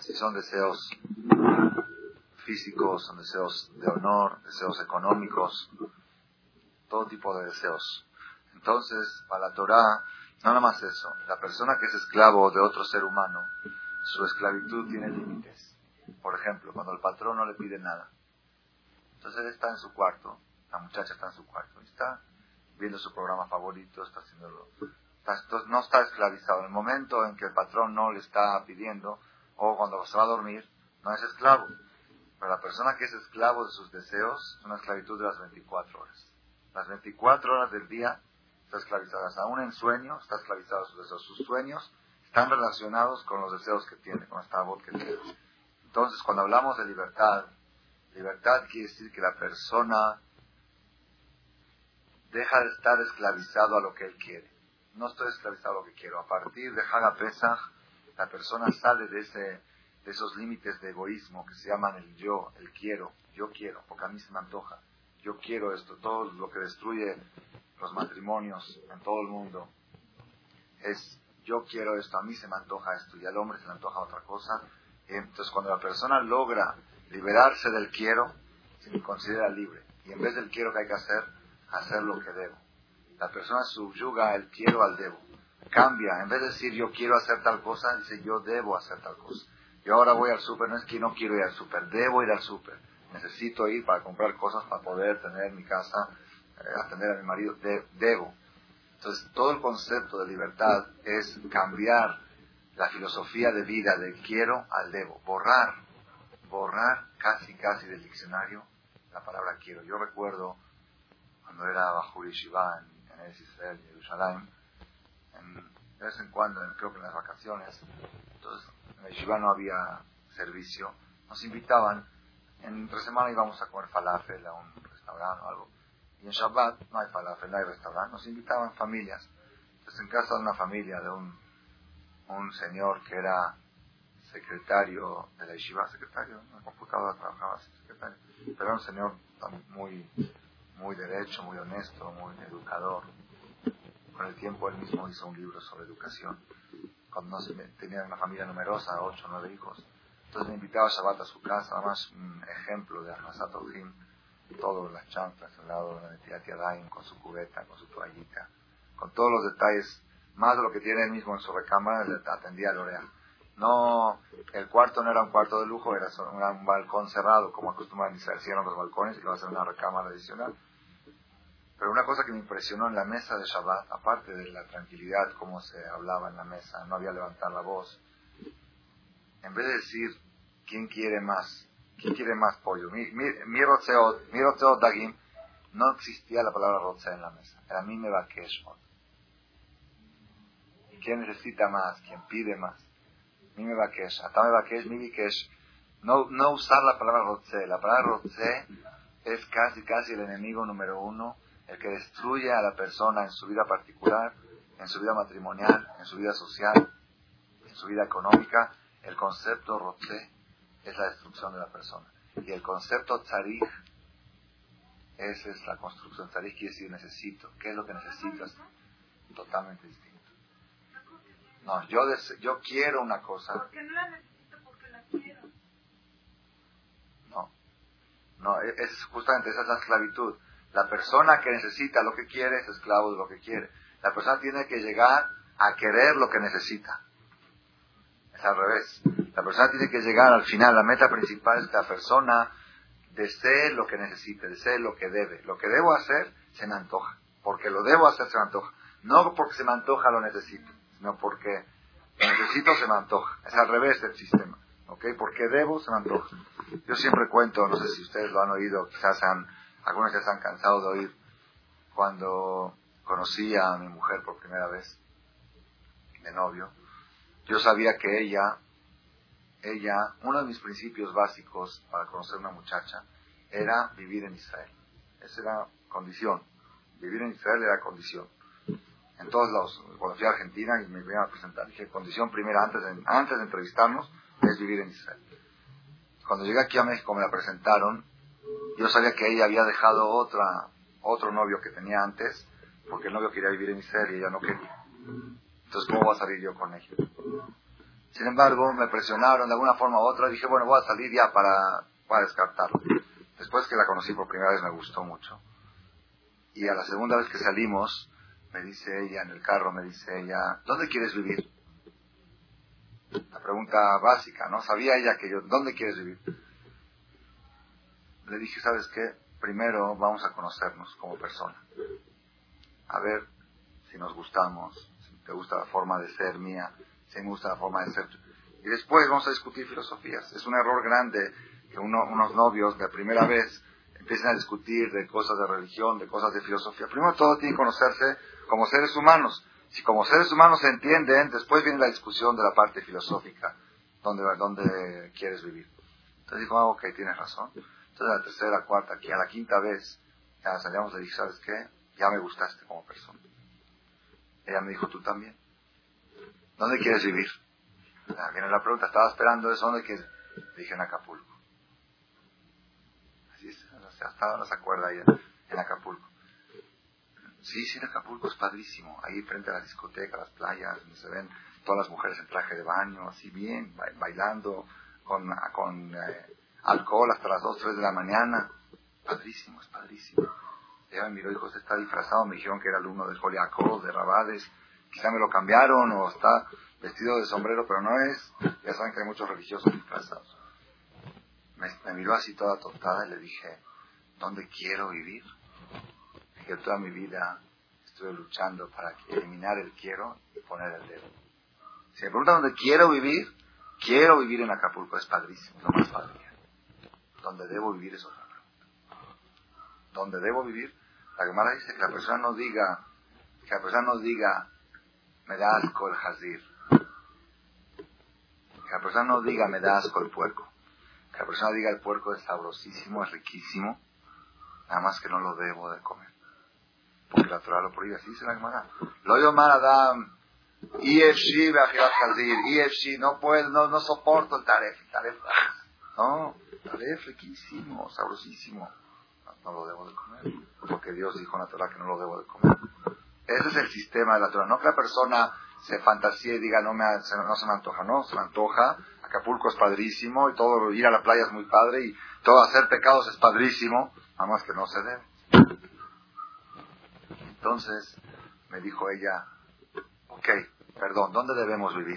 Si son deseos físicos, son deseos de honor, deseos económicos, todo tipo de deseos. Entonces, para la Torah, no nada más eso. La persona que es esclavo de otro ser humano, su esclavitud tiene límites. Por ejemplo, cuando el patrón no le pide nada. Entonces él está en su cuarto, la muchacha está en su cuarto, y está viendo su programa favorito, está haciéndolo. No está esclavizado. En el momento en que el patrón no le está pidiendo, o cuando se va a dormir, no es esclavo. Pero la persona que es esclavo de sus deseos es una esclavitud de las 24 horas. Las 24 horas del día está esclavizada. Aún en sueño está esclavizado de sus deseos. Sus sueños están relacionados con los deseos que tiene, con esta voz que tiene. Entonces, cuando hablamos de libertad, libertad quiere decir que la persona deja de estar esclavizado a lo que él quiere. No estoy esclavizado a lo que quiero. A partir de Hag Pesach, la persona sale de esos límites de egoísmo que se llaman el yo, el quiero. Yo quiero, porque a mí se me antoja. Yo quiero esto. Todo lo que destruye los matrimonios en todo el mundo es yo quiero esto, a mí se me antoja esto, y al hombre se le antoja otra cosa. Entonces, cuando la persona logra liberarse del quiero, se le considera libre. Y en vez del quiero que hay que hacer lo que debo. La persona subyuga el quiero al debo. Cambia, en vez de decir yo quiero hacer tal cosa, dice yo debo hacer tal cosa. Yo ahora voy al súper, no es que no quiero ir al súper, debo ir al súper. Necesito ir para comprar cosas para poder tener mi casa, atender a mi marido, debo. Entonces, todo el concepto de libertad es cambiar la filosofía de vida del quiero al debo. Borrar casi del diccionario la palabra quiero. Yo recuerdo cuando era Bajur Yeshiva en Eretz Israel, en Jerusalén, de vez en cuando, creo que en las vacaciones, entonces en la Yeshiva no había servicio, nos invitaban, entre semana íbamos a comer falafel a un restaurante o algo, y en Shabbat no hay falafel, no hay restaurante, nos invitaban familias. Entonces en casa de una familia de un señor que era secretario de la Yeshiva, secretario, en la computadora trabajaba así, secretario, pero era un señor muy derecho, muy honesto, muy educador. Con el tiempo él mismo hizo un libro sobre educación. Cuando tenía una familia numerosa, 8 o 9 hijos. Entonces me invitaba a Shabbat a su casa, además un ejemplo de Arnasat Ojim, todas las chanclas al lado de la Netilat Yadayim, con su cubeta, con su toallita, con todos los detalles, más de lo que tiene él mismo en su recámara, le atendía a Lorea. No, el cuarto no era un cuarto de lujo, era un balcón cerrado, como acostumbran Israel, cierran los balcones y le va a hacer una recámara adicional. Pero una cosa que me impresionó en la mesa de Shabbat, aparte de la tranquilidad, cómo se hablaba en la mesa, no había levantar la voz, en vez de decir, ¿quién quiere más pollo? Mi rotzeot dagim, no existía la palabra rotze en la mesa, era mi me bakesh. ¿Quién necesita más? ¿Quién pide más? Mi me bakesh, ata me bakesh, mi bikesh. No usar la palabra rotze. La palabra rotze es casi el enemigo número uno, el que destruye a la persona en su vida particular, en su vida matrimonial, en su vida social, en su vida económica. El concepto rotze es la destrucción de la persona. Y el concepto tzarich, esa es la construcción. Tzarich quiere decir necesito. ¿Qué es lo que necesitas? Totalmente distinto. No, yo quiero una cosa. ¿Por qué no la necesito? Porque la quiero. No, justamente esa es la esclavitud. La persona que necesita lo que quiere es esclavo de lo que quiere. La persona tiene que llegar a querer lo que necesita. Es al revés. La persona tiene que llegar al final, la meta principal es que la persona desee lo que necesite, desee lo que debe. Lo que debo hacer se me antoja. Porque lo debo hacer se me antoja. No porque se me antoja lo necesito, sino porque lo necesito se me antoja. Es al revés del sistema. ¿Ok? Porque debo se me antoja. Yo siempre cuento, no sé si ustedes lo han oído, quizás algunos ya se han cansado de oír, cuando conocí a mi mujer por primera vez, de novio, yo sabía que ella, uno de mis principios básicos para conocer a una muchacha era vivir en Israel. Esa era condición. Vivir en Israel era condición. En todos lados. Cuando fui a Argentina y me iban a presentar, dije, condición primera, antes de entrevistarnos, es vivir en Israel. Cuando llegué aquí a México me la presentaron, yo sabía que ella había dejado otro novio que tenía antes, porque el novio quería vivir en Israel y ella no quería. Entonces, ¿cómo voy a salir yo con ella? Sin embargo, me presionaron de alguna forma u otra. Dije, bueno, voy a salir ya para descartarlo. Después que la conocí por primera vez me gustó mucho. Y a la segunda vez que salimos, me dice ella, en el carro, me dice ella, ¿dónde quieres vivir? La pregunta básica, ¿no? Sabía ella que yo, ¿dónde quieres vivir? Le dije, ¿sabes qué? Primero vamos a conocernos como persona. A ver si nos gustamos, si te gusta la forma de ser mía, si me gusta la forma de ser. Y después vamos a discutir filosofías. Es un error grande que unos novios de primera vez empiecen a discutir de cosas de religión, de cosas de filosofía. Primero todo tiene que conocerse como seres humanos. Si como seres humanos se entienden, después viene la discusión de la parte filosófica, dónde quieres vivir. Entonces dijo, ok, tienes razón. Entonces a la tercera, cuarta, a la quinta vez, ya salíamos y dije, ¿sabes qué? Ya me gustaste como persona. Ella me dijo, tú también. ¿Dónde quieres vivir? Viene la pregunta, estaba esperando eso, ¿dónde quieres? Dije, en Acapulco. Así es, hasta ahora se acuerda ella, en Acapulco. Sí, en Acapulco es padrísimo. Ahí frente a la discoteca, las playas, donde se ven todas las mujeres en traje de baño, así bien, bailando, con alcohol hasta las 2, 3 de la mañana. Padrísimo, es padrísimo. Ella me miró y dijo, ¿usted está disfrazado? Me dijeron que era alumno del Joliakov, de Rabades. Quizá me lo cambiaron o está vestido de sombrero, pero no es. Ya saben que hay muchos religiosos disfrazados. Me miró así toda tontada y le dije, ¿dónde quiero vivir? Que toda mi vida estuve luchando para eliminar el quiero y poner el debo. Si me preguntan dónde quiero vivir en Acapulco, es padrísimo, lo más padre. Donde debo vivir es otra pregunta. Donde debo vivir, la Gemara dice que la persona no diga, me da asco el jazir. Que la persona no diga, me da asco el puerco. Que la persona diga, el puerco es sabrosísimo, es riquísimo, nada más que no lo debo de comer. Porque la Torah lo prohíbe, así dice la Gemara. Lo Yomar Adam, IFC, Beajirat Hazir, IFC, no puedo, no soporto el taref, no, taref riquísimo, sabrosísimo, no lo debo de comer, porque Dios dijo en la Torah que no lo debo de comer. Ese es el sistema de la Torah, no que la persona se fantasíe y diga no se me antoja, no, se me antoja, Acapulco es padrísimo, y todo, ir a la playa es muy padre, y todo hacer pecados es padrísimo, nada más que no se debe. Entonces, me dijo ella, ok, perdón, ¿dónde debemos vivir?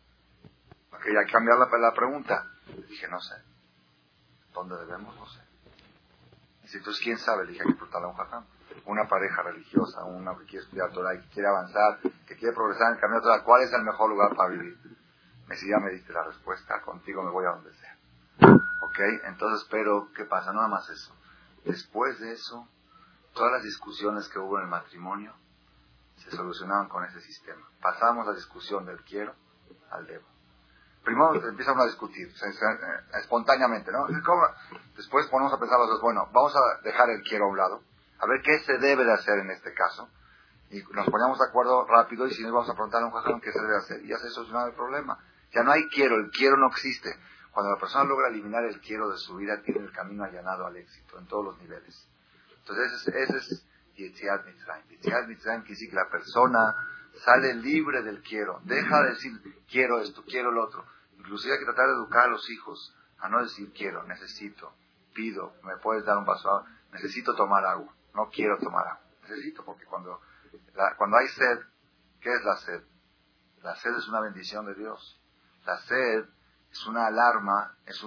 Ok, hay que cambiar la pregunta. Le dije, no sé. ¿Dónde debemos? No sé. Dice, entonces, ¿quién sabe? Le dije, hay que preguntarle a un jajam. Una pareja religiosa, una que quiere estudiar Torah y que quiere avanzar, que quiere progresar en el camino de Torah, ¿cuál es el mejor lugar para vivir? Me decía, ya me diste la respuesta, contigo me voy a donde sea. Ok, entonces, pero, ¿qué pasa? No nada más eso. Después de eso, todas las discusiones que hubo en el matrimonio se solucionaban con ese sistema. Pasamos la discusión del quiero al debo. Primero empiezan a discutir, espontáneamente, ¿no? Después ponemos a pensar, bueno, vamos a dejar el quiero a un lado, a ver qué se debe de hacer en este caso, y nos ponemos de acuerdo rápido, y si no vamos a preguntar a un jajam qué se debe hacer, y ya se soluciona el problema. Ya no hay quiero, el quiero no existe. Cuando la persona logra eliminar el quiero de su vida, tiene el camino allanado al éxito, en todos los niveles. Entonces ese es Yetziat Mitzrayim. Yetziat Mitzrayim quiere decir que la persona sale libre del quiero. Deja de decir quiero esto, quiero lo otro. Inclusive hay que tratar de educar a los hijos a no decir quiero, necesito, pido, me puedes dar un vaso de agua, necesito tomar agua, no quiero tomar agua. Necesito, porque cuando hay sed, ¿qué es la sed? La sed es una bendición de Dios. La sed es una alarma, es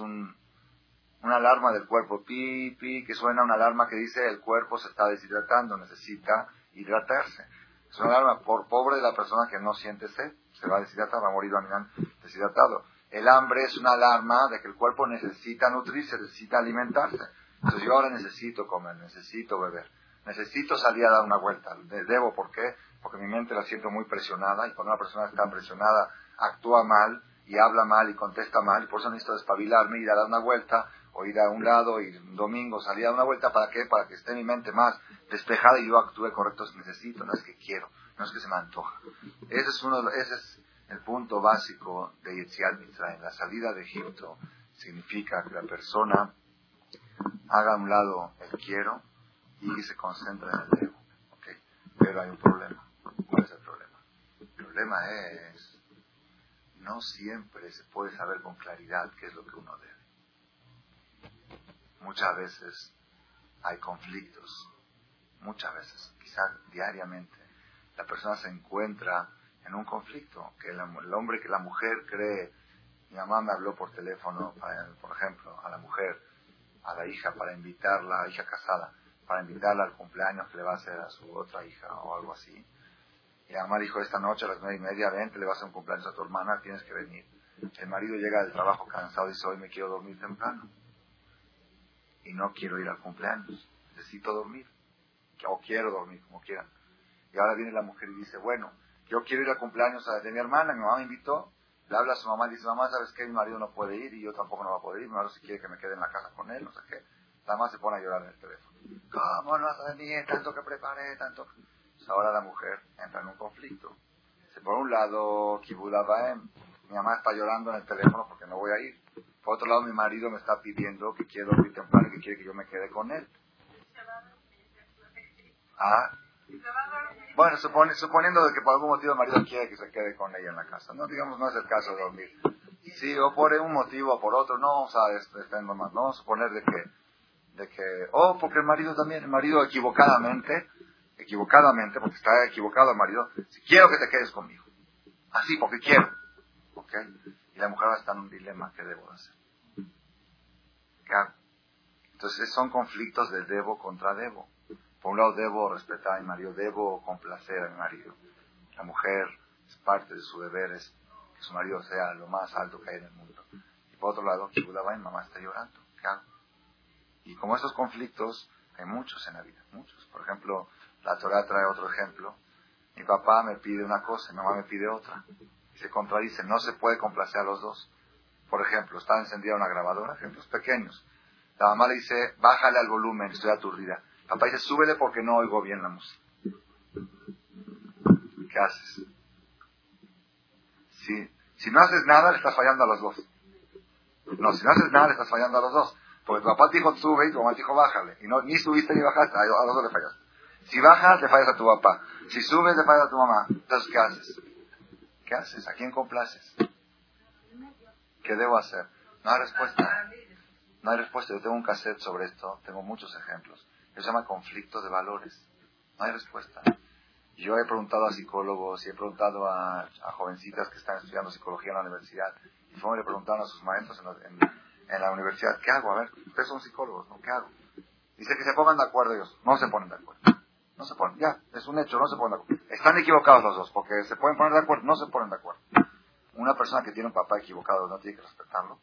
una alarma del cuerpo, pi, pi, que suena una alarma que dice el cuerpo se está deshidratando, necesita hidratarse. Es una alarma por pobre de la persona que no siente sed, se va a deshidratar, va a morir deshidratado. El hambre es una alarma de que el cuerpo necesita nutrirse, necesita alimentarse. Entonces yo ahora necesito comer, necesito beber, necesito salir a dar una vuelta. Debo, ¿por qué? Porque mi mente la siento muy presionada, y cuando una persona está presionada actúa mal, y habla mal, y contesta mal, y por eso necesito despabilarme, ir a dar una vuelta, o ir a un lado, y un domingo salir a dar una vuelta, ¿para qué? Para que esté mi mente más despejada y yo actúe correcto. Necesito, no es que quiero, no es que se me antoja. Ese es el punto básico de Yetziat Mitzrayim. La salida de Egipto significa que la persona haga a un lado el quiero y se concentra en el debo. ¿Okay? Pero hay un problema. ¿Cuál es el problema? El problema es no siempre se puede saber con claridad qué es lo que uno debe. Muchas veces hay conflictos, muchas veces, quizás diariamente, la persona se encuentra en un conflicto, que el hombre, que la mujer cree. Mi mamá me habló por teléfono, por ejemplo, a la mujer, a la hija, para invitarla, hija casada, para invitarla al cumpleaños que le va a hacer a su otra hija o algo así. Y la mamá dijo, esta noche a las 9:30, vente, le vas a hacer un cumpleaños a tu hermana, tienes que venir. El marido llega del trabajo cansado y dice, hoy me quiero dormir temprano. Y no quiero ir al cumpleaños, necesito dormir. O quiero dormir, como quieran. Y ahora viene la mujer y dice, bueno, yo quiero ir al cumpleaños de mi hermana, mi mamá me invitó. Le habla a su mamá y dice, mamá, ¿sabes qué? Mi marido no puede ir y yo tampoco no va a poder ir. Mi marido si quiere que me quede en la casa con él, no sé qué. La mamá se pone a llorar en el teléfono. ¿Cómo no vas a venir? Tanto que preparé, tanto. Pues ahora la mujer entra en un conflicto. Por un lado, Kibudabaem, mi mamá está llorando en el teléfono porque no voy a ir. Por otro lado, mi marido me está pidiendo que quiero dormir temprano y que quiere que yo me quede con él. Ah, bueno, suponiendo de que por algún motivo el marido quiere que se quede con ella en la casa, no, digamos, no es el caso de dormir. Sí, o por un motivo o por otro, no vamos a extender más, no vamos a suponer de que, porque el marido equivocadamente, porque está equivocado el marido, si quiero que te quedes conmigo, así, porque quiero, ¿ok? Y la mujer va a estar en un dilema, ¿qué debo hacer? ¿Qué hago? Entonces son conflictos de debo contra debo. Por un lado debo respetar a mi marido, debo complacer a mi marido. La mujer es parte de su deber, es que su marido sea lo más alto que hay en el mundo. Y por otro lado, mi mamá está llorando. ¿Qué hago? Y como estos conflictos, hay muchos en la vida, muchos. Por ejemplo, la Torah trae otro ejemplo. Mi papá me pide una cosa, mi mamá me pide otra. Y se contradice, no se puede complacer a los dos. Por ejemplo, está encendida una grabadora, ejemplos pequeños. La mamá le dice, bájale al volumen, estoy aturdida. Papá dice, súbele porque no oigo bien la música. ¿Qué haces? Si no haces nada, le estás fallando a los dos. No, si no haces nada, le estás fallando a los dos. Porque tu papá te dijo, sube, y tu mamá te dijo, bájale. Y ni subiste ni bajaste, a los dos le fallaste. Si bajas, le fallas a tu papá. Si subes, le fallas a tu mamá. Entonces, ¿qué haces? ¿Qué haces? ¿A quién complaces? ¿Qué debo hacer? No hay respuesta. No hay respuesta. Yo tengo un cassette sobre esto, tengo muchos ejemplos. Se llama conflicto de valores. No hay respuesta. Yo he preguntado a psicólogos y he preguntado a jovencitas que están estudiando psicología en la universidad. Y fueron y le preguntaron a sus maestros en la universidad, ¿qué hago? A ver, ustedes son psicólogos, ¿no? ¿Qué hago? Dice que se pongan de acuerdo ellos. No se ponen de acuerdo. No se ponen, ya, es un hecho, no se ponen de acuerdo. Están equivocados los dos, porque se pueden poner de acuerdo, no se ponen de acuerdo. Una persona que tiene un papá equivocado, ¿no tiene que respetarlo?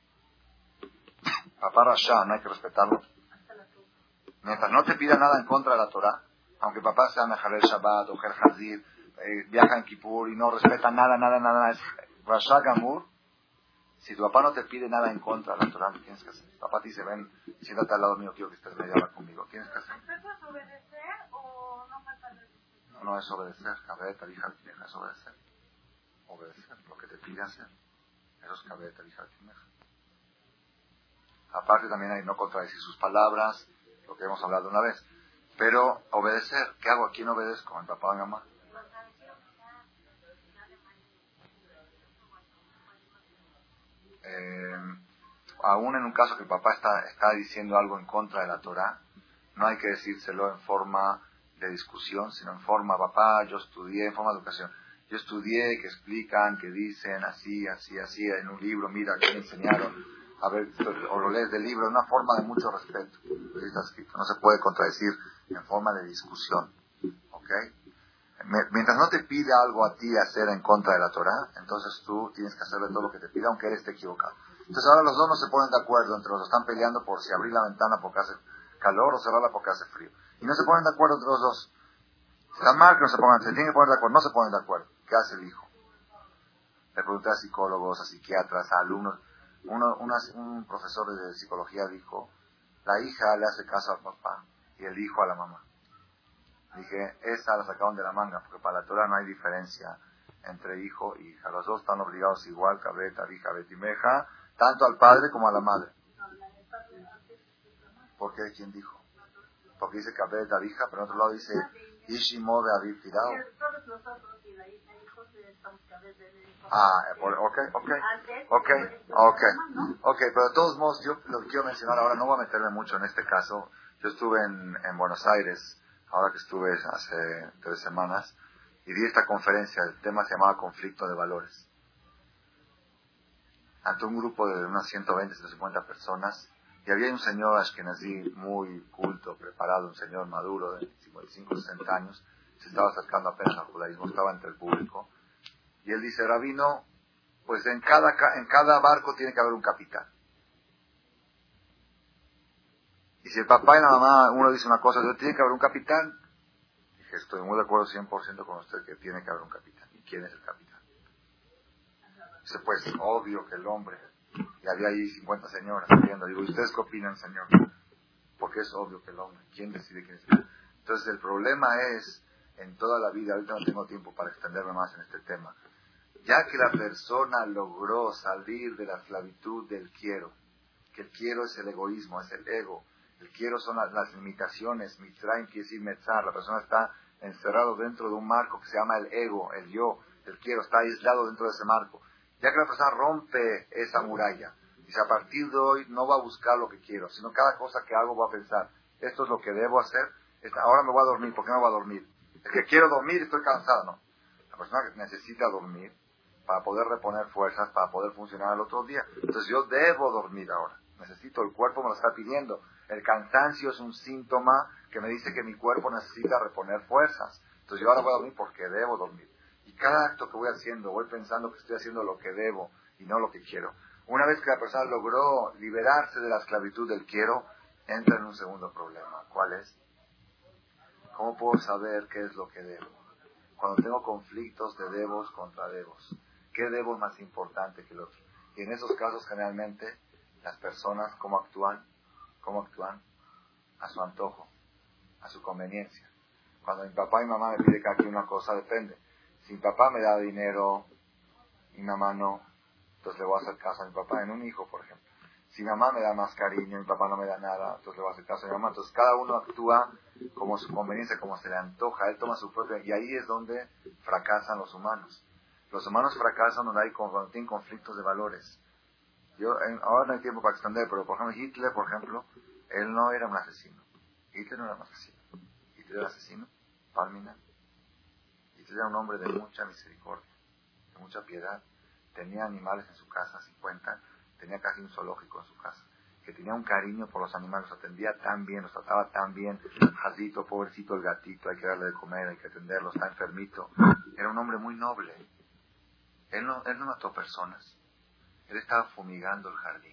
Papá Rasha, ¿no hay que respetarlo? Mientras no te pida nada en contra de la Torah, aunque papá sea Mejalel Shabbat o Ger Hazir, viaja en Kippur y no respeta nada, es Rasha Gamur. Si tu papá no te pide nada en contra de la Torah, ¿qué tienes que hacer? Papá te dice, ven, siéntate al lado mío, quiero que estés media hora conmigo. ¿Tienes que hacer? ¿Es obedecer o no faltar de respeto? No es obedecer, cabeta, hija, es obedecer. Obedecer, lo que te pide hacer. Eso es cabeta, hija, aparte también hay no contradecir sus palabras, lo que hemos hablado una vez. Pero obedecer, ¿qué hago? ¿A quién obedezco? ¿A mi papá o a mi mamá? Aún en un caso que el papá está diciendo algo en contra de la Torah, no hay que decírselo en forma de discusión, sino en forma, papá, yo estudié, en forma de educación. Yo estudié, que explican, que dicen así, en un libro, mira, que me enseñaron. A ver, o lo lees del libro, una forma de mucho respeto. Está escrito, no se puede contradecir en forma de discusión. ¿Ok? Mientras no te pide algo a ti hacer en contra de la Torah, entonces tú tienes que hacerle todo lo que te pida, aunque él esté equivocado. Entonces ahora los dos no se ponen de acuerdo, entre los dos están peleando por si abrir la ventana porque hace calor o cerrarla porque hace frío. Y no se ponen de acuerdo entre los dos. Está mal que no se pongan, se tienen que poner de acuerdo, no se ponen de acuerdo. ¿Qué hace el hijo? Le pregunté a psicólogos, a psiquiatras, a alumnos. Un profesor de psicología dijo, la hija le hace caso al papá y el hijo a la mamá. Dije, esa la sacaron de la manga, porque para la Torah no hay diferencia entre hijo e hija. Los dos están obligados igual, cabeta, hija, betimeja, tanto al padre como a la madre. ¿Por qué? ¿Quién dijo? Porque dice cabeta, hija, pero en otro lado dice Ishimo de Aviv Tirao. Todos nosotros y la hija, hijos, estamos cabezas de... Ok, pero de todos modos, yo lo que quiero mencionar ahora, no voy a meterme mucho en este caso. Yo estuve en Buenos Aires, ahora que estuve hace 3 semanas, y di esta conferencia, el tema se llamaba Conflicto de Valores. Ante un grupo de unas 120, 150 personas, y había un señor ashkenazí muy culto, preparado, un señor maduro de 55, 60 años, se estaba acercando apenas al judaísmo, estaba entre el público, y él dice, Rabino, pues en cada barco tiene que haber un capitán. Y si el papá y la mamá, uno dice una cosa, tiene que haber un capitán. Dije, estoy muy de acuerdo 100% con usted que tiene que haber un capitán. ¿Y quién es el capitán? Dice, pues, obvio que el hombre. Y había ahí 50 señoras viendo. Digo, ¿ustedes qué opinan, señor? Porque es obvio que el hombre. ¿Quién decide quién es el hombre? Entonces, el problema es, en toda la vida, ahorita no tengo tiempo para extenderme más en este tema, ya que la persona logró salir de la esclavitud del quiero, que el quiero es el egoísmo, es el ego, el quiero son las limitaciones, Mitzrayim quiere decir Metzar, la persona está encerrado dentro de un marco que se llama el ego, el yo, el quiero, está aislado dentro de ese marco. Ya que la persona rompe esa muralla, dice, a partir de hoy no va a buscar lo que quiero, sino cada cosa que hago va a pensar, esto es lo que debo hacer, ahora me voy a dormir, ¿por qué me voy a dormir? Es que quiero dormir, estoy cansado, no. La persona necesita dormir para poder reponer fuerzas, para poder funcionar el otro día. Entonces yo debo dormir ahora. Necesito, el cuerpo me lo está pidiendo. El cansancio es un síntoma que me dice que mi cuerpo necesita reponer fuerzas. Entonces yo ahora voy a dormir porque debo dormir. Y cada acto que voy haciendo, voy pensando que estoy haciendo lo que debo y no lo que quiero. Una vez que la persona logró liberarse de la esclavitud del quiero, entra en un segundo problema. ¿Cuál es? ¿Cómo puedo saber qué es lo que debo? Cuando tengo conflictos de debos contra debos. ¿Qué debo es más importante que el otro? Y en esos casos, generalmente, las personas, ¿cómo actúan? ¿Cómo actúan? A su antojo, a su conveniencia. Cuando mi papá y mamá me piden que aquí una cosa, depende. Si mi papá me da dinero y mi mamá no, entonces le voy a hacer caso a mi papá en un hijo, por ejemplo. Si mi mamá me da más cariño y mi papá no me da nada, entonces le voy a hacer caso a mi mamá. Entonces cada uno actúa como su conveniencia, como se le antoja. Él toma su propia... Y ahí es donde fracasan los humanos. Los humanos fracasan cuando tienen conflictos de valores. Ahora no hay tiempo para extender, pero por ejemplo Hitler, él no era un asesino. Hitler no era un asesino. Hitler era asesino, Palmina. Hitler era un hombre de mucha misericordia, de mucha piedad. Tenía animales en su casa, 50. Tenía casi un zoológico en su casa. Que tenía un cariño por los animales, los atendía tan bien, los trataba tan bien. Jadito, pobrecito el gatito, hay que darle de comer, hay que atenderlo, está enfermito. Era un hombre muy noble. Él no mató personas. Él estaba fumigando el jardín.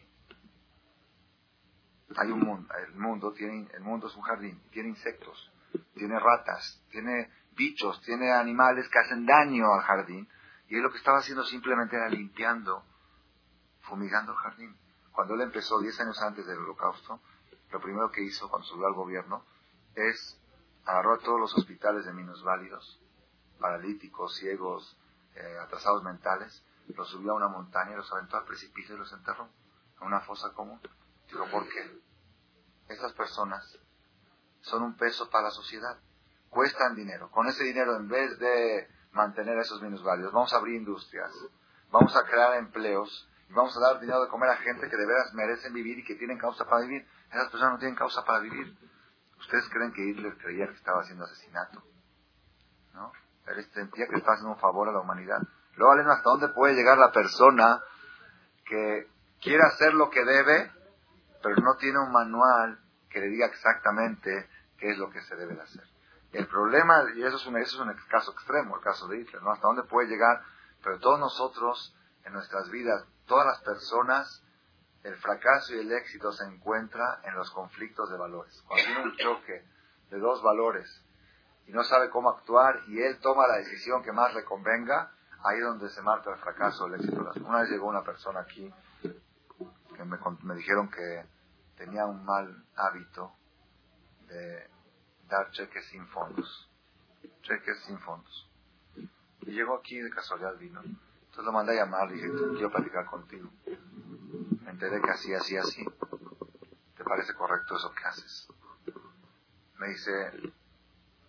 Hay un mundo, el mundo es un jardín, tiene insectos, tiene ratas, tiene bichos, tiene animales que hacen daño al jardín, y él lo que estaba haciendo simplemente era limpiando, fumigando el jardín. Cuando él empezó 10 años antes del Holocausto, lo primero que hizo cuando subió al gobierno es agarró a todos los hospitales de minusválidos, paralíticos, ciegos, atrasados mentales, los subió a una montaña, los aventó al precipicio y los enterró en una fosa común. Digo, ¿por qué? Estas personas son un peso para la sociedad, cuestan dinero. Con ese dinero, en vez de mantener a esos minusválidos, vamos a abrir industrias, vamos a crear empleos y vamos a dar dinero de comer a gente que de veras merecen vivir y que tienen causa para vivir. Esas personas no tienen causa para vivir. ¿Ustedes creen que Hitler creía que estaba haciendo asesinato? ¿No? Él sentía que estaba haciendo un favor a la humanidad. Luego, ¿valen hasta dónde puede llegar la persona que quiere hacer lo que debe, pero no tiene un manual que le diga exactamente qué es lo que se debe de hacer? Y el problema, y eso es un caso extremo, el caso de Hitler, ¿no? Hasta dónde puede llegar, pero todos nosotros, en nuestras vidas, todas las personas, el fracaso y el éxito se encuentra en los conflictos de valores. Cuando tiene un choque de dos valores y no sabe cómo actuar y él toma la decisión que más le convenga, ahí es donde se marca el fracaso o el éxito. Una vez llegó una persona aquí que me dijeron que tenía un mal hábito de dar cheques sin fondos. Cheques sin fondos. Y llegó aquí, de casualidad vino. Entonces lo mandé a llamar, le dije, quiero platicar contigo. Me enteré que así. ¿Te parece correcto eso que haces? Me dice,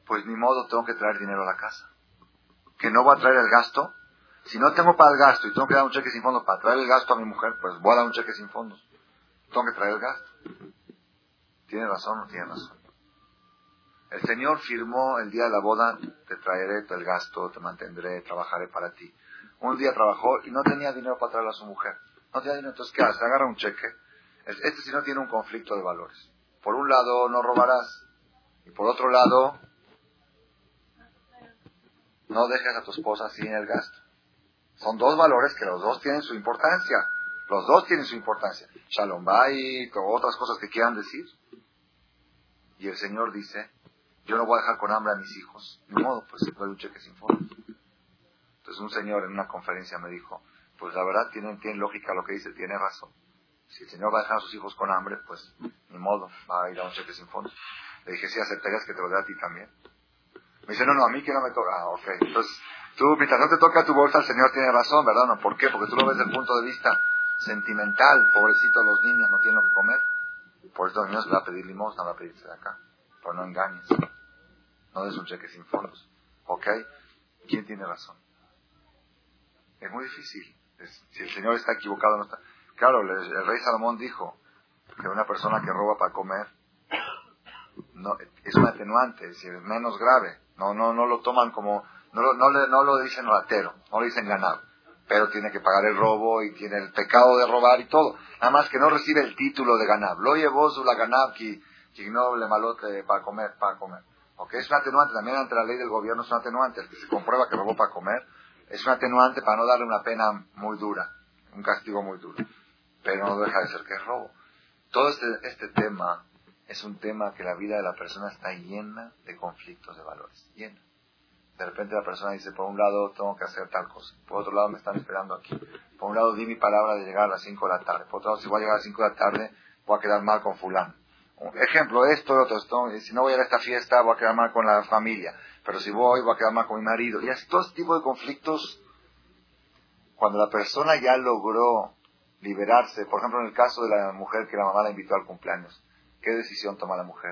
pues ni modo, tengo que traer dinero a la casa. Que no voy a traer el gasto. Si no tengo para el gasto y tengo que dar un cheque sin fondos para traer el gasto a mi mujer, pues voy a dar un cheque sin fondos. Tengo que traer el gasto. ¿Tiene razón o no tiene razón? El Señor firmó el día de la boda, te traeré el gasto, te mantendré, trabajaré para ti. Un día trabajó y no tenía dinero para traerlo a su mujer. No tenía dinero, entonces ¿qué hace? Agarra un cheque. Este si no tiene un conflicto de valores. Por un lado no robarás y por otro lado no dejes a tu esposa sin el gasto. Son dos valores que los dos tienen su importancia. Los dos tienen su importancia. Shalom Bayit o otras cosas que quieran decir. Y el Señor dice, yo no voy a dejar con hambre a mis hijos. Ni modo, pues se puede un cheque sin fondos. Entonces un señor en una conferencia me dijo, pues la verdad tiene lógica lo que dice, tiene razón. Si el Señor va a dejar a sus hijos con hambre, pues ni modo, va a ir a un cheque sin fondos. Le dije, sí, ¿aceptarías que te lo dé a ti también? Me dice, no, a mí que no me toca. Ah, ok. Entonces, tú, mientras no te toca tu bolsa, el Señor tiene razón, ¿verdad? No, ¿por qué? Porque tú lo ves desde el punto de vista sentimental. Pobrecito, los niños no tienen lo que comer. Por eso los niños le va a pedir limosna, va a pedirse de acá. Pero no engañes. No des un cheque sin fondos. ¿Ok? ¿Quién tiene razón? Es muy difícil. Si el Señor está equivocado, no está. Claro, el rey Salomón dijo que una persona que roba para comer no, es un atenuante, es decir, es menos grave. No lo toman como, no lo dicen ratero, no lo dicen ganado. Pero tiene que pagar el robo y tiene el pecado de robar y todo. Nada más que no recibe el título de ganab. Lo llevó su la ganab que no le malote para comer. ¿Ok? Es un atenuante, también ante la ley del gobierno es un atenuante. El que se comprueba que robó para comer es un atenuante para no darle una pena muy dura, un castigo muy duro. Pero no deja de ser que es robo. Todo este tema es un tema que la vida de la persona está llena de conflictos de valores. Llena. De repente la persona dice, por un lado tengo que hacer tal cosa, por otro lado me están esperando aquí. Por un lado di mi palabra de llegar a las 5 de la tarde, por otro lado si voy a llegar a las 5 de la tarde voy a quedar mal con fulano. Ejemplo, esto, si no voy a ir a esta fiesta voy a quedar mal con la familia, pero si voy a quedar mal con mi marido. Y así todo este tipo de conflictos, cuando la persona ya logró liberarse, por ejemplo en el caso de la mujer que la mamá la invitó al cumpleaños, ¿qué decisión toma la mujer?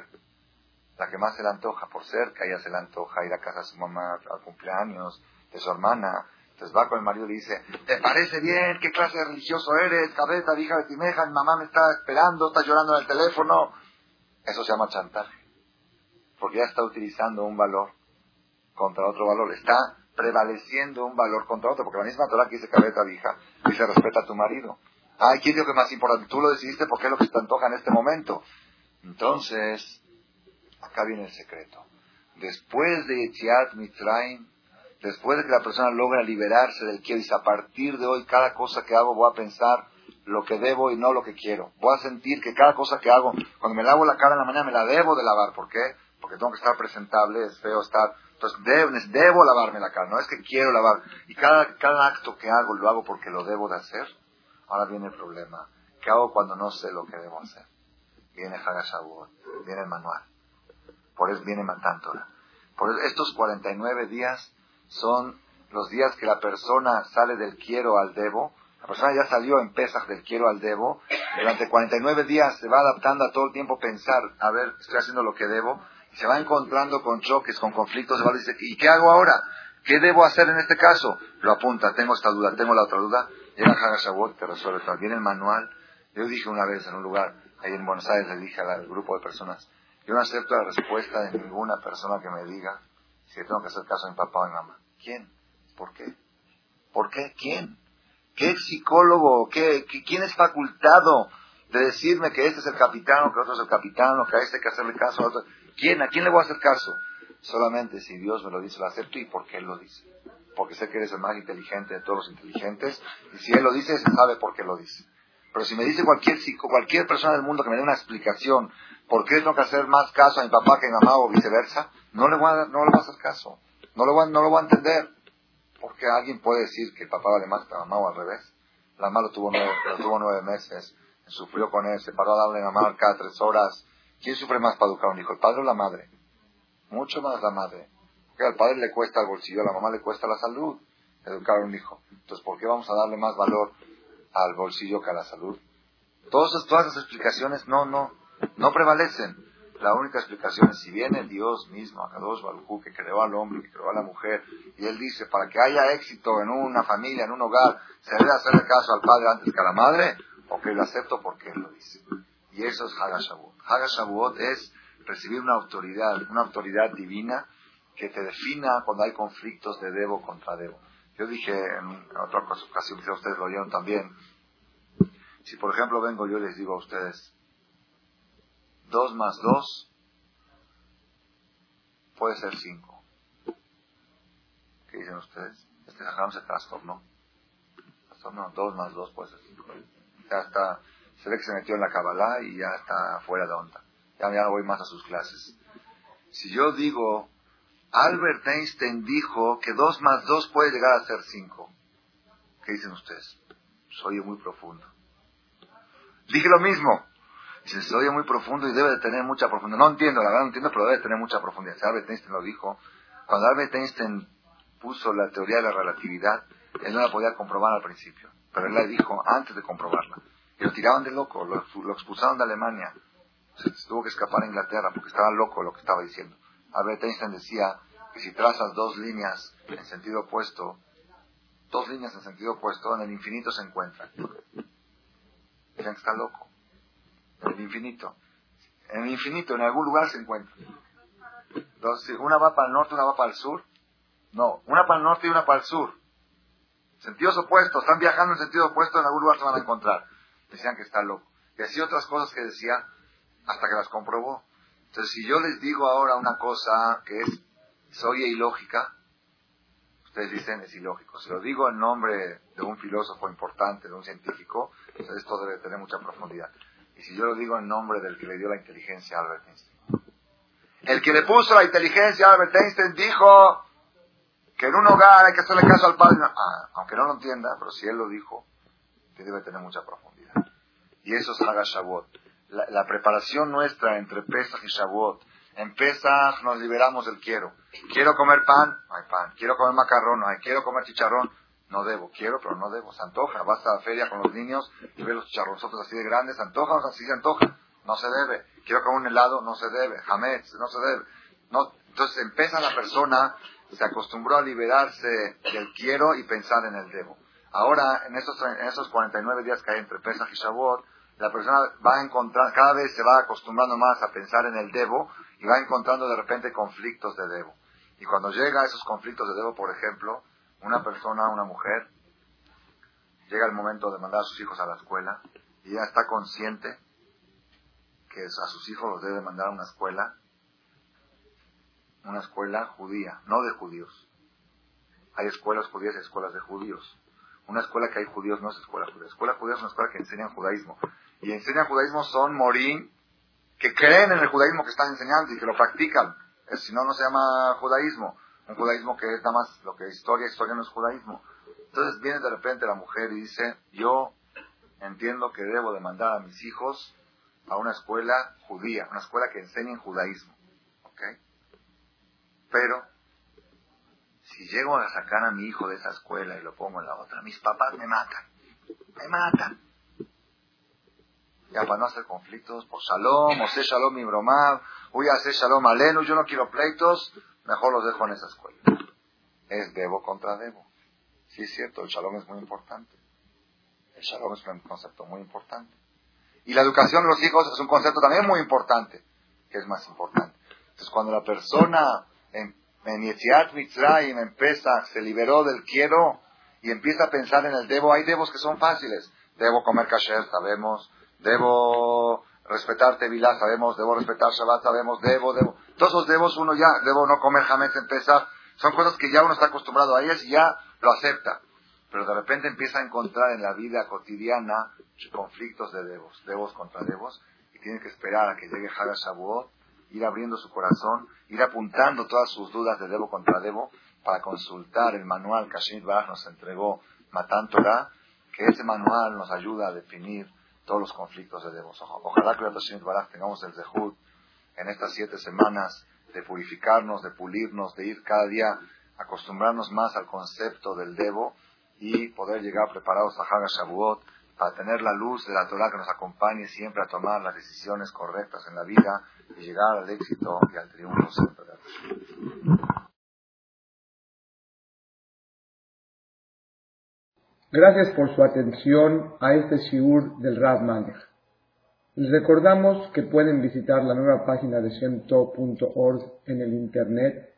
La que más se le antoja, por cerca, ella se le antoja ir a casa de su mamá al cumpleaños, de su hermana. Entonces va con el marido y le dice, ¿te parece bien? ¿Qué clase de religioso eres? Cabeza, hija de Timeja, mi mamá me está esperando, está llorando en el teléfono. Eso se llama chantaje. Porque ya está utilizando un valor contra otro valor. Está prevaleciendo un valor contra otro. Porque la misma Torah que dice cabeza, hija, dice respeta a tu marido. Ay, ¿quién dijo que es más importante? Tú lo decidiste porque es lo que se te antoja en este momento. Entonces, acá viene el secreto. Después de Yetziat Mitzrayim, después de que la persona logra liberarse del quiero, dice, a partir de hoy, cada cosa que hago voy a pensar lo que debo y no lo que quiero. Voy a sentir que cada cosa que hago, cuando me lavo la cara en la mañana, me la debo de lavar. ¿Por qué? Porque tengo que estar presentable, es feo estar. Entonces, debo lavarme la cara, no es que quiero lavar. Y cada acto que hago, lo hago porque lo debo de hacer. Ahora viene el problema. ¿Qué hago cuando no sé lo que debo hacer? Viene Hagashavuot, viene el manual. Por eso viene Matan Torah. Por eso estos 49 días son los días que la persona sale del quiero al debo. La persona ya salió en Pesaj del quiero al debo. Durante 49 días se va adaptando a todo el tiempo pensar, a ver, estoy haciendo lo que debo. Y se va encontrando con choques, con conflictos. Se va a decir, ¿y qué hago ahora? ¿Qué debo hacer en este caso? Lo apunta, tengo esta duda, tengo la otra duda. Llega Hagashavuot, te resuelve todo. Viene el manual. Yo dije una vez en un lugar, ahí en Buenos Aires, le dije al grupo de personas, yo no acepto la respuesta de ninguna persona que me diga si tengo que hacer caso a mi papá o a mi mamá. ¿Quién? ¿Por qué? ¿Por qué? ¿Quién? ¿Qué psicólogo? ¿Quién es facultado de decirme que este es el capitán o que otro es el capitán o que a este hay que hacerle caso a otro? ¿Quién? ¿A quién le voy a hacer caso? Solamente si Dios me lo dice, lo acepto. ¿Y por qué Él lo dice? Porque sé que eres el más inteligente de todos los inteligentes y si Él lo dice, se sabe por qué lo dice. Pero si me dice cualquier persona del mundo que me dé una explicación por qué tengo que hacer más caso a mi papá que a mi mamá o viceversa, no le voy a hacer caso. No lo voy a entender. Porque alguien puede decir que el papá vale más que la mamá o al revés. La mamá lo tuvo 9 meses, sufrió con él, se paró a darle a la mamá cada 3 horas. ¿Quién sufre más para educar a un hijo, el padre o la madre? Mucho más la madre. Porque al padre le cuesta el bolsillo, a la mamá le cuesta la salud educar a un hijo. Entonces, ¿por qué vamos a darle más valor al bolsillo que a la salud? Todas esas explicaciones no prevalecen. La única explicación es si viene Dios mismo, Akadosh Baruj Hu, que creó al hombre, que creó a la mujer, y Él dice, para que haya éxito en una familia, en un hogar, se debe hacerle caso al padre antes que a la madre, o que lo acepto porque Él lo dice. Y eso es Hag HaShavuot. Hag HaShavuot es recibir una autoridad divina que te defina cuando hay conflictos de debo contra debo. Yo dije en otra ocasión, que ustedes lo oyeron también, si por ejemplo vengo yo y les digo a ustedes, 2 más 2 puede ser 5. ¿Qué dicen ustedes? Este jajam se trastornó. 2 más 2 puede ser 5. Ya está, se ve que se metió en la Kabbalah y ya está fuera de onda. Ya no voy más a sus clases. Si yo digo, Albert Einstein dijo que 2 más 2 puede llegar a ser 5. ¿Qué dicen ustedes? Se oye muy profundo. Dije lo mismo. Dice, se oye muy profundo y debe de tener mucha profundidad. No entiendo, la verdad no entiendo, pero debe de tener mucha profundidad. Si Albert Einstein lo dijo, cuando Albert Einstein puso la teoría de la relatividad, él no la podía comprobar al principio, pero él la dijo antes de comprobarla. Y lo tiraban de loco, lo expulsaron de Alemania. Se tuvo que escapar a Inglaterra porque estaba loco lo que estaba diciendo. Albert Einstein decía que si trazas 2 líneas en sentido opuesto, en el infinito se encuentran. Dicen que está loco. En el infinito, en algún lugar se encuentran. Entonces, una va para el norte, una va para el sur. No, una para el norte y una para el sur. Sentidos opuestos, están viajando en sentido opuesto, en algún lugar se van a encontrar. Decían que está loco. Y así otras cosas que decía, hasta que las comprobó. Entonces, si yo les digo ahora una cosa que es oye ilógica, ustedes dicen es ilógico. Si lo digo en nombre de un filósofo importante, de un científico, entonces esto debe tener mucha profundidad. Y si yo lo digo en nombre del que le dio la inteligencia a Albert Einstein. El que le puso la inteligencia a Albert Einstein dijo que en un hogar hay que hacerle caso al padre. Aunque no lo entienda, pero si él lo dijo, que debe tener mucha profundidad. Y eso es Hag HaShavuot. La preparación nuestra entre Pesach y Shavuot. En Pesach nos liberamos del quiero. Quiero comer pan, no hay pan. Quiero comer macarrón, no hay. Quiero comer chicharrón, no debo. Quiero, pero no debo. Se antoja. Vas a la feria con los niños y ves los chicharronzotes así de grandes. ¿Se antoja o así se antoja? No se debe. Quiero comer un helado, no se debe. Hametz, no se debe. No. Entonces empieza la persona, se acostumbró a liberarse del quiero y pensar en el debo. Ahora, en esos 49 días que hay entre Pesach y Shavuot, la persona va a encontrar, cada vez se va acostumbrando más a pensar en el debo y va encontrando de repente conflictos de debo. Y cuando llega a esos conflictos de debo, por ejemplo, una persona, una mujer, llega el momento de mandar a sus hijos a la escuela y ya está consciente que a sus hijos los debe mandar a una escuela judía, no de judíos. Hay escuelas judías y escuelas de judíos. Una escuela que hay judíos no es escuela judía. Escuela judía es una escuela que enseña judaísmo. Y enseñan judaísmo son morín que creen en el judaísmo que están enseñando y que lo practican. Si no, no se llama judaísmo. Un judaísmo que es nada más lo que es historia no es judaísmo. Entonces viene de repente la mujer y dice, yo entiendo que debo de mandar a mis hijos a una escuela judía, una escuela que enseñe judaísmo. ¿Ok? Pero si llego a sacar a mi hijo de esa escuela y lo pongo en la otra, mis papás me matan. Ya para no hacer conflictos, por Shalom, o sé Shalom mi bromá, voy a hacer Shalom alenu, yo no quiero pleitos, mejor los dejo en esa escuela. Es debo contra debo. Sí es cierto, el Shalom es muy importante. El Shalom es un concepto muy importante. Y la educación de los hijos es un concepto también muy importante, que es más importante. Entonces cuando la persona en Yetziat Mitzrayim, en Pesach, se liberó del quiero y empieza a pensar en el debo, hay debos que son fáciles. Debo comer kasher, sabemos. Debo respetar Tevilá, sabemos. Debo respetar Shabbat, sabemos. Debo. Todos esos debos uno ya, debo no comer hametz en Pesach. Son cosas que ya uno está acostumbrado a ellas y ya lo acepta. Pero de repente empieza a encontrar en la vida cotidiana conflictos de debos contra debos, y tiene que esperar a que llegue Hag HaShavuot, ir abriendo su corazón, ir apuntando todas sus dudas de debo contra debo, para consultar el manual que Hashem Baraj nos entregó, Matan Torah, que ese manual nos ayuda a definir todos los conflictos de debos. Ojalá que Hashem Baraj tengamos el zehut en estas 7 semanas de purificarnos, de pulirnos, de ir cada día acostumbrarnos más al concepto del debo y poder llegar preparados a Hag HaShavuot para tener la luz de la Torah que nos acompañe siempre a tomar las decisiones correctas en la vida y llegar al éxito y al triunfo siempre. Gracias por su atención a este shiur del Rav Malech. Les recordamos que pueden visitar la nueva página de shemtov.org en el internet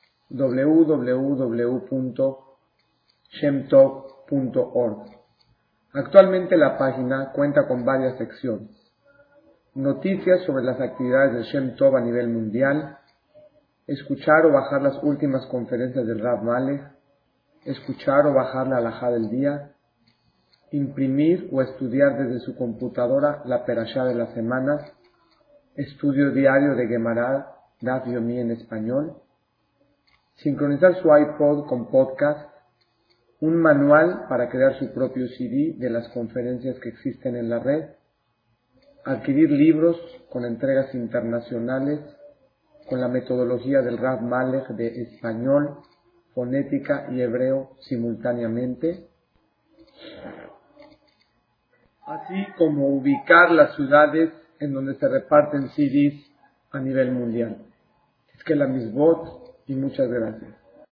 www.shemtov.org. Actualmente la página cuenta con varias secciones: noticias sobre las actividades de Shem Tov a nivel mundial, escuchar o bajar las últimas conferencias del Rav Malech, escuchar o bajar la halajá del día, imprimir o estudiar desde su computadora la perashá de la semana, estudio diario de Gemara, Daf Yomi en español, sincronizar su iPod con podcast, un manual para crear su propio CD de las conferencias que existen en la red, adquirir libros con entregas internacionales con la metodología del Rav Malech de español, fonética y hebreo simultáneamente, así como ubicar las ciudades en donde se reparten CDs a nivel mundial. Es que la misbot y muchas gracias.